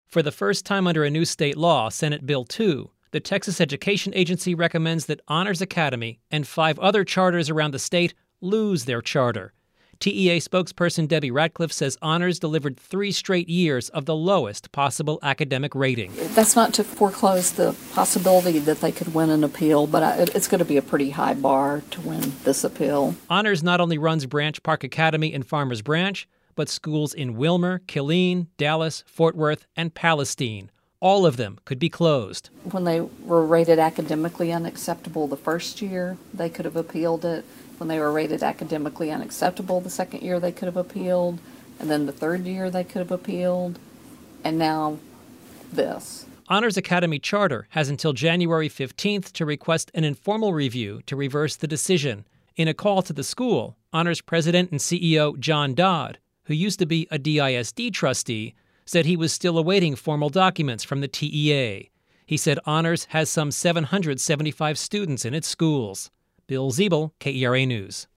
For the first time under a new state law, Senate Bill 2, the Texas Education Agency recommends that Honors Academy and 5 other charters around the state lose their charter. TEA spokesperson Debbie Ratcliffe says Honors delivered 3 straight years of the lowest possible academic rating. That's not to foreclose the possibility that they could win an appeal, but it's going to be a pretty high bar to win this appeal. Honors not only runs Branch Park Academy and Farmers Branch, but schools in Wilmer, Killeen, Dallas, Fort Worth, and Palestine. All of them could be closed. When they were rated academically unacceptable the first year, they could have appealed it. When they were rated academically unacceptable the second year, they could have appealed. And then the third year, they could have appealed. And now this. Honors Academy Charter has until January 15th to request an informal review to reverse the decision. In a call to the school, Honors President and CEO John Dodd, who used to be a DISD trustee, said he was still awaiting formal documents from the TEA. He said Honors has some 775 students in its schools. Bill Ziebel, KERA News.